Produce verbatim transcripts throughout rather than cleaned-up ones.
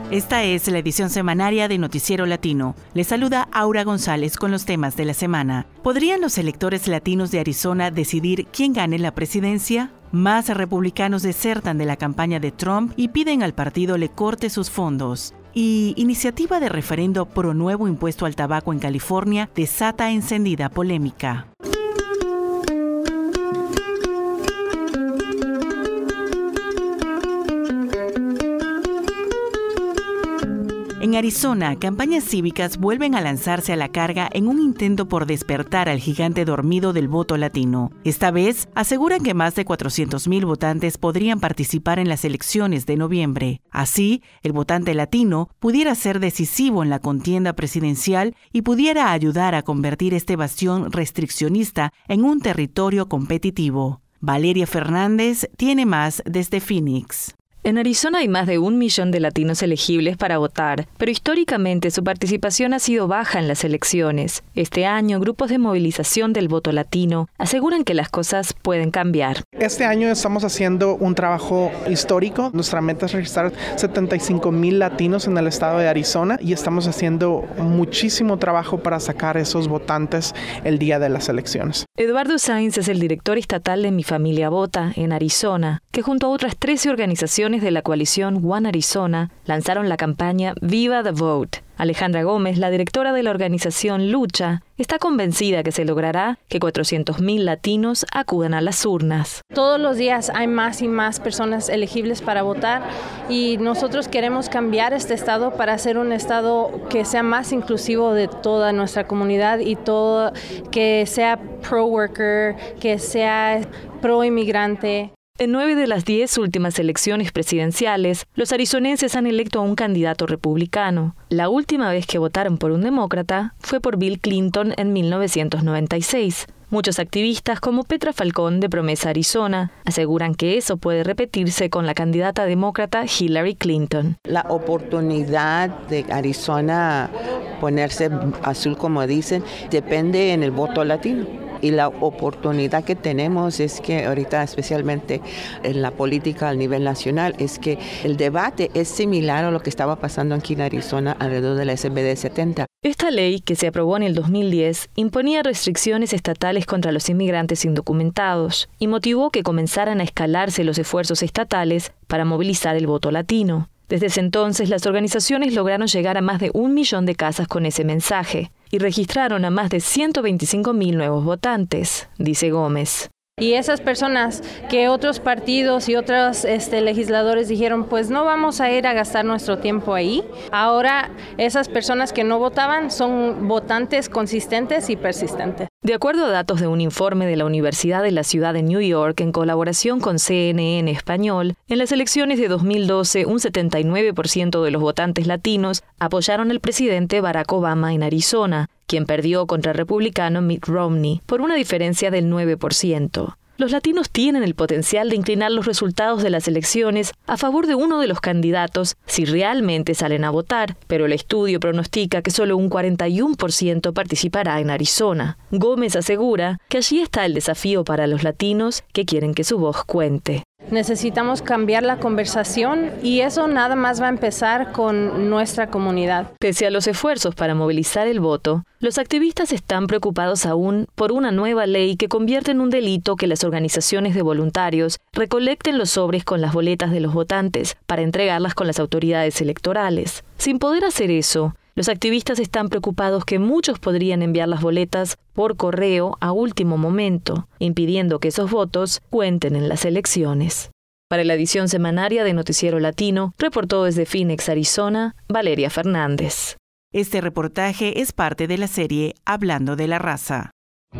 Esta es la edición semanaria de Noticiero Latino. Les saluda Aura González con los temas de la semana. ¿Podrían los electores latinos de Arizona decidir quién gane la presidencia? Más republicanos desertan de la campaña de Trump y piden al partido le corte sus fondos. Y iniciativa de referendo pro nuevo impuesto al tabaco en California desata encendida polémica. En Arizona, campañas cívicas vuelven a lanzarse a la carga en un intento por despertar al gigante dormido del voto latino. Esta vez, aseguran que más de cuatrocientos mil votantes podrían participar en las elecciones de noviembre. Así, el votante latino pudiera ser decisivo en la contienda presidencial y pudiera ayudar a convertir este bastión restriccionista en un territorio competitivo. Valeria Fernández tiene más desde Phoenix. En Arizona hay más de un millón de latinos elegibles para votar, pero históricamente su participación ha sido baja en las elecciones. Este año, grupos de movilización del voto latino aseguran que las cosas pueden cambiar. Este año estamos haciendo un trabajo histórico. Nuestra meta es registrar setenta y cinco mil latinos en el estado de Arizona y estamos haciendo muchísimo trabajo para sacar esos votantes el día de las elecciones. Eduardo Sainz es el director estatal de Mi Familia Vota en Arizona, que junto a otras trece organizaciones de la coalición One Arizona lanzaron la campaña Viva the Vote. Alejandra Gómez, la directora de la organización Lucha, está convencida que se logrará que cuatrocientos mil latinos acudan a las urnas. Todos los días hay más y más personas elegibles para votar y nosotros queremos cambiar este estado para hacer un estado que sea más inclusivo de toda nuestra comunidad y todo, que sea pro-worker, que sea pro-inmigrante. En nueve de las diez últimas elecciones presidenciales, los arizonenses han electo a un candidato republicano. La última vez que votaron por un demócrata fue por Bill Clinton en mil novecientos noventa y seis. Muchos activistas, como Petra Falcón de Promesa Arizona, aseguran que eso puede repetirse con la candidata demócrata Hillary Clinton. La oportunidad de Arizona ponerse azul, como dicen, depende en el voto latino. Y la oportunidad que tenemos es que ahorita, especialmente en la política a nivel nacional, es que el debate es similar a lo que estaba pasando aquí en Arizona alrededor de la S B D setenta. Esta ley, que se aprobó en el dos mil diez, imponía restricciones estatales contra los inmigrantes indocumentados y motivó que comenzaran a escalarse los esfuerzos estatales para movilizar el voto latino. Desde ese entonces, las organizaciones lograron llegar a más de un millón de casas con ese mensaje y registraron a más de ciento veinticinco mil nuevos votantes, dice Gómez. Y esas personas que otros partidos y otros este, legisladores dijeron, pues no vamos a ir a gastar nuestro tiempo ahí. Ahora esas personas que no votaban son votantes consistentes y persistentes. De acuerdo a datos de un informe de la Universidad de la Ciudad de New York en colaboración con C N N Español, en las elecciones de dos mil doce, un setenta y nueve por ciento de los votantes latinos apoyaron al presidente Barack Obama en Arizona, quien perdió contra el republicano Mitt Romney por una diferencia del nueve por ciento. Los latinos tienen el potencial de inclinar los resultados de las elecciones a favor de uno de los candidatos si realmente salen a votar, pero el estudio pronostica que solo un cuarenta y uno por ciento participará en Arizona. Gómez asegura que allí está el desafío para los latinos que quieren que su voz cuente. Necesitamos cambiar la conversación y eso nada más va a empezar con nuestra comunidad. Pese a los esfuerzos para movilizar el voto, los activistas están preocupados aún por una nueva ley que convierte en un delito que las organizaciones de voluntarios recolecten los sobres con las boletas de los votantes para entregarlas con las autoridades electorales. Sin poder hacer eso, los activistas están preocupados que muchos podrían enviar las boletas por correo a último momento, impidiendo que esos votos cuenten en las elecciones. Para la edición semanaria de Noticiero Latino, reportó desde Phoenix, Arizona, Valeria Fernández. Este reportaje es parte de la serie Hablando de la Raza.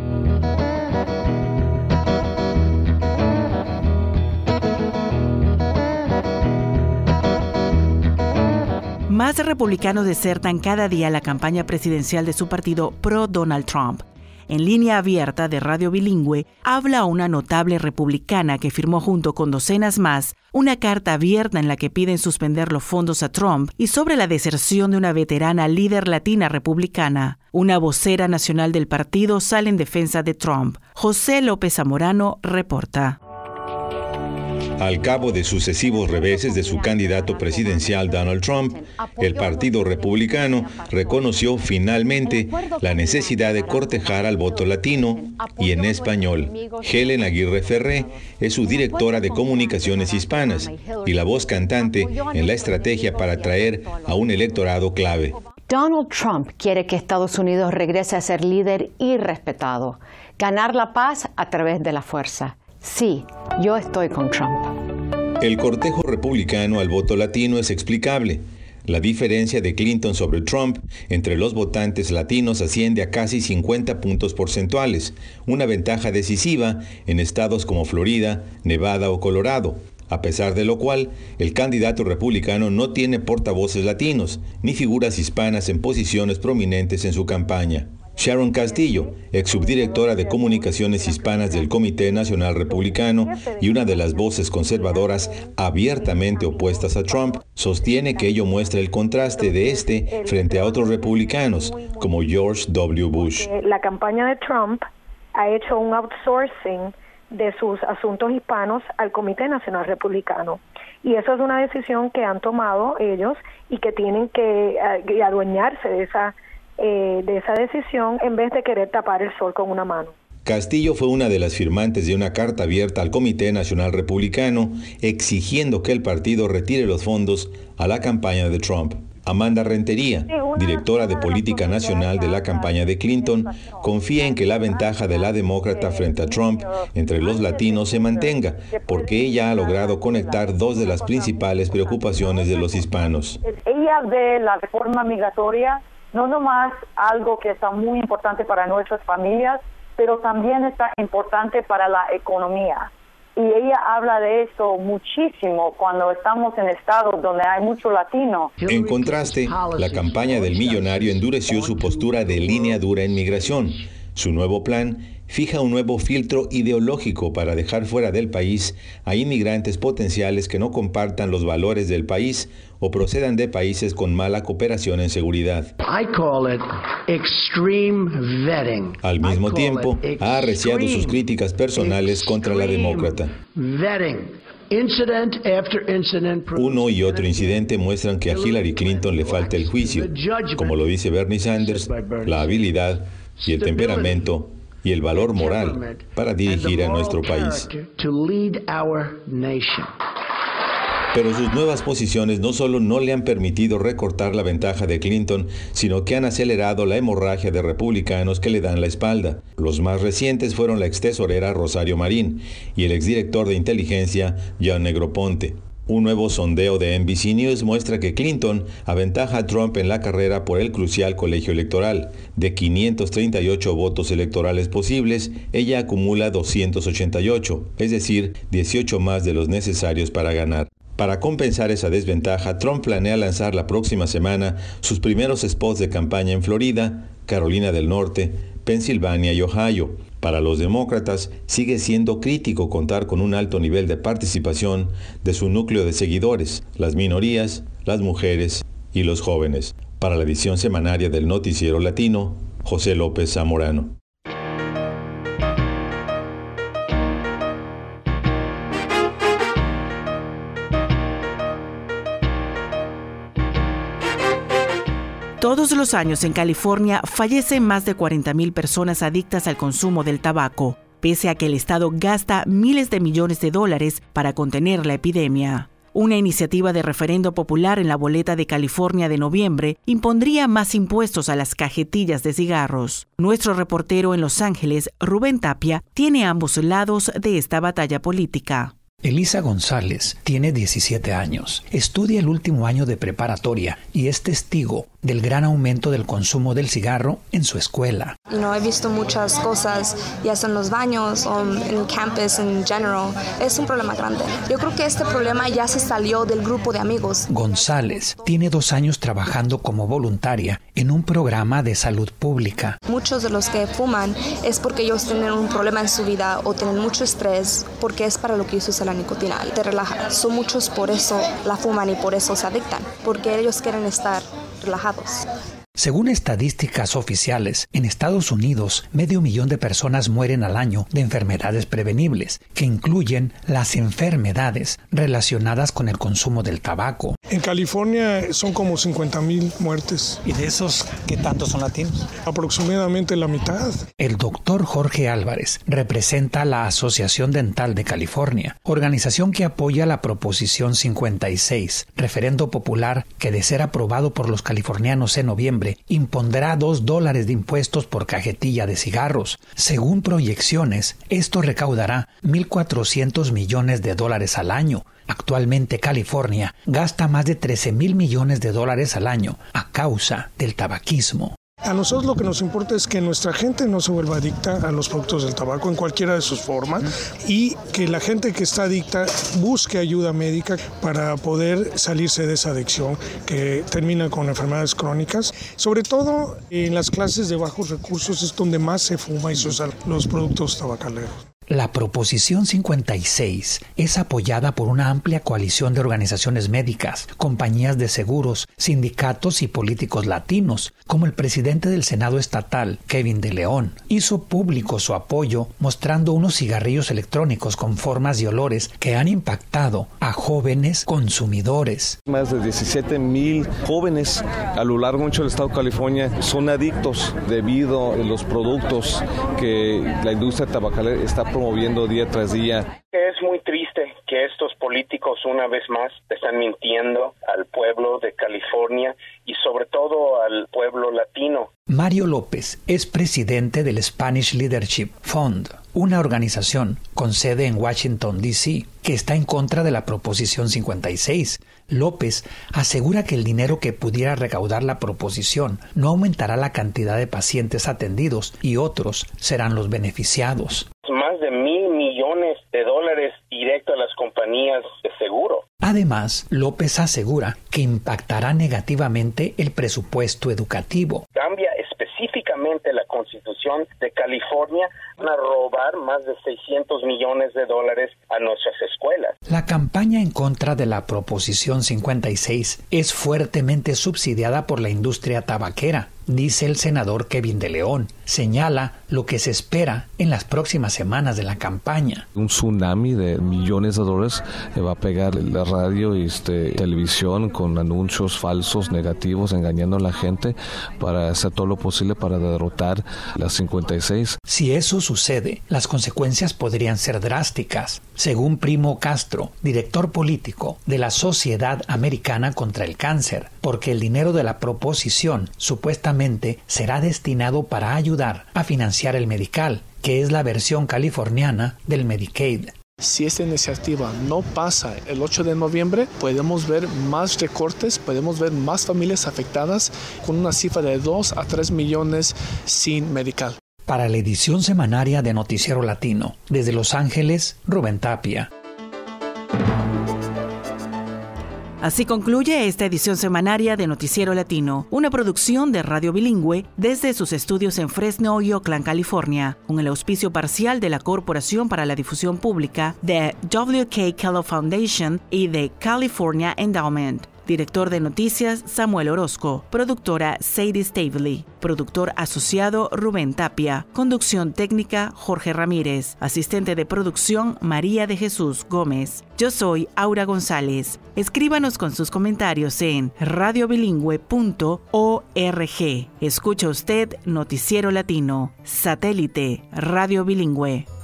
Más republicanos desertan cada día la campaña presidencial de su partido pro Donald Trump. En línea abierta de Radio Bilingüe, habla una notable republicana que firmó junto con docenas más una carta abierta en la que piden suspender los fondos a Trump y sobre la deserción de una veterana líder latina republicana. Una vocera nacional del partido sale en defensa de Trump. José López Zamorano reporta. Al cabo de sucesivos reveses de su candidato presidencial Donald Trump, el Partido Republicano reconoció finalmente la necesidad de cortejar al voto latino y en español. Helen Aguirre Ferré es su directora de comunicaciones hispanas y la voz cantante en la estrategia para atraer a un electorado clave. Donald Trump quiere que Estados Unidos regrese a ser líder y respetado, ganar la paz a través de la fuerza. Sí, yo estoy con Trump. El cortejo republicano al voto latino es explicable. La diferencia de Clinton sobre Trump entre los votantes latinos asciende a casi cincuenta puntos porcentuales, una ventaja decisiva en estados como Florida, Nevada o Colorado, a pesar de lo cual el candidato republicano no tiene portavoces latinos ni figuras hispanas en posiciones prominentes en su campaña. Sharon Castillo, ex subdirectora de comunicaciones hispanas del Comité Nacional Republicano y una de las voces conservadoras abiertamente opuestas a Trump, sostiene que ello muestra el contraste de este frente a otros republicanos, como George W. Bush. La campaña de Trump ha hecho un outsourcing de sus asuntos hispanos al Comité Nacional Republicano. Y eso es una decisión que han tomado ellos y que tienen que uh, adueñarse de esa Eh, de esa decisión en vez de querer tapar el sol con una mano. Castillo fue una de las firmantes de una carta abierta al Comité Nacional Republicano exigiendo que el partido retire los fondos a la campaña de Trump. Amanda Rentería, directora de Política Nacional de la campaña de Clinton, confía en que la ventaja de la demócrata frente a Trump entre los latinos se mantenga, porque ella ha logrado conectar dos de las principales preocupaciones de los hispanos. Ella ve la reforma migratoria no nomás algo que está muy importante para nuestras familias, pero también está importante para la economía. Y ella habla de eso muchísimo cuando estamos en estados donde hay mucho latino. En contraste, la campaña del millonario endureció su postura de línea dura en migración. Su nuevo plan fija un nuevo filtro ideológico para dejar fuera del país a inmigrantes potenciales que no compartan los valores del país o procedan de países con mala cooperación en seguridad. Al mismo tiempo, ha arreciado sus críticas personales contra la demócrata. Uno y otro incidente muestran que a Hillary Clinton le falta el juicio, como lo dice Bernie Sanders, la habilidad y el temperamento y el valor moral para dirigir a nuestro país. Pero sus nuevas posiciones no solo no le han permitido recortar la ventaja de Clinton, sino que han acelerado la hemorragia de republicanos que le dan la espalda. Los más recientes fueron la ex tesorera Rosario Marín y el exdirector de inteligencia John Negroponte. Un nuevo sondeo de N B C News muestra que Clinton aventaja a Trump en la carrera por el crucial colegio electoral. De quinientos treinta y ocho votos electorales posibles, ella acumula doscientos ochenta y ocho, es decir, dieciocho más de los necesarios para ganar. Para compensar esa desventaja, Trump planea lanzar la próxima semana sus primeros spots de campaña en Florida, Carolina del Norte, Pensilvania y Ohio. Para los demócratas, sigue siendo crítico contar con un alto nivel de participación de su núcleo de seguidores, las minorías, las mujeres y los jóvenes. Para la edición semanaria del Noticiero Latino, José López Zamorano. Todos los años en California fallecen más de cuarenta mil personas adictas al consumo del tabaco, pese a que el estado gasta miles de millones de dólares para contener la epidemia. Una iniciativa de referendo popular en la boleta de California de noviembre impondría más impuestos a las cajetillas de cigarros. Nuestro reportero en Los Ángeles, Rubén Tapia, tiene ambos lados de esta batalla política. Elisa González tiene diecisiete años, estudia el último año de preparatoria y es testigo del gran aumento del consumo del cigarro en su escuela. You know, he visto muchas cosas, ya sea en los baños o en campus en general. Es un problema grande. Yo creo que este problema ya se salió del grupo de amigos. González tiene dos años trabajando como voluntaria en un programa de salud pública. Muchos de los que fuman es porque ellos tienen un problema en su vida o tienen mucho estrés, porque es para lo que ellos usan la nicotina. Te relaja. Son muchos por eso la fuman y por eso se adictan, porque ellos quieren estar relajados. Según estadísticas oficiales, en Estados Unidos, medio millón de personas mueren al año de enfermedades prevenibles, que incluyen las enfermedades relacionadas con el consumo del tabaco. En California son como cincuenta mil muertes. ¿Y de esos qué tantos son latinos? Aproximadamente la mitad. El doctor Jorge Álvarez representa la Asociación Dental de California, organización que apoya la Proposición cincuenta y seis, referendo popular que, de ser aprobado por los californianos en noviembre, impondrá dos dólares de impuestos por cajetilla de cigarros. Según proyecciones, esto recaudará mil cuatrocientos millones de dólares al año. Actualmente California gasta más de trece mil millones de dólares al año a causa del tabaquismo. A nosotros lo que nos importa es que nuestra gente no se vuelva adicta a los productos del tabaco en cualquiera de sus formas y que la gente que está adicta busque ayuda médica para poder salirse de esa adicción que termina con enfermedades crónicas. Sobre todo en las clases de bajos recursos es donde más se fuma y se usan los productos tabacaleros. La Proposición cincuenta y seis es apoyada por una amplia coalición de organizaciones médicas, compañías de seguros, sindicatos y políticos latinos, como el presidente del Senado estatal, Kevin De León. Hizo público su apoyo mostrando unos cigarrillos electrónicos con formas y olores que han impactado a jóvenes consumidores. Más de diecisiete mil jóvenes a lo largo mucho del estado de California son adictos debido a los productos que la industria tabacalera está promoviendo día tras día. Es muy triste que estos políticos una vez más están mintiendo al pueblo de California y sobre todo al pueblo latino. Mario López es presidente del Spanish Leadership Fund, una organización con sede en Washington, D C, que está en contra de la Proposición cincuenta y seis. López asegura que el dinero que pudiera recaudar la proposición no aumentará la cantidad de pacientes atendidos y otros serán los beneficiados. Más de mil millones de dólares directo a las compañías de seguro. Además, López asegura que impactará negativamente el presupuesto educativo. Cambia específicamente la Constitución de California, van a robar más de seiscientos millones de dólares a nuestras escuelas. La campaña en contra de la Proposición cincuenta y seis es fuertemente subsidiada por la industria tabaquera, dice el senador Kevin De León. Señala lo que se espera en las próximas semanas de la campaña. Un tsunami de millones de dólares va a pegar la radio y este, televisión con anuncios falsos, negativos, engañando a la gente para hacer todo lo posible para derrotar la cincuenta y seis. Si eso sucede, las consecuencias podrían ser drásticas. Según Primo Castro, director político de la Sociedad Americana contra el Cáncer, porque el dinero de la proposición supuestamente será destinado para ayudar a financiar el Medi-Cal, que es la versión californiana del Medicaid. Si esta iniciativa no pasa el ocho de noviembre, podemos ver más recortes, podemos ver más familias afectadas con una cifra de dos a tres millones sin Medi-Cal. Para la edición semanaria de Noticiero Latino, desde Los Ángeles, Rubén Tapia. Así concluye esta edición semanaria de Noticiero Latino, una producción de Radio Bilingüe desde sus estudios en Fresno y Oakland, California, con el auspicio parcial de la Corporación para la Difusión Pública, de W K Kellogg Foundation y de California Endowment. Director de noticias, Samuel Orozco. Productora, Sadie Stavely. Productor asociado, Rubén Tapia. Conducción técnica, Jorge Ramírez. Asistente de producción, María de Jesús Gómez. Yo soy Aura González. Escríbanos con sus comentarios en radio bilingüe punto org. Escucha usted Noticiero Latino. Satélite, Radio Bilingüe.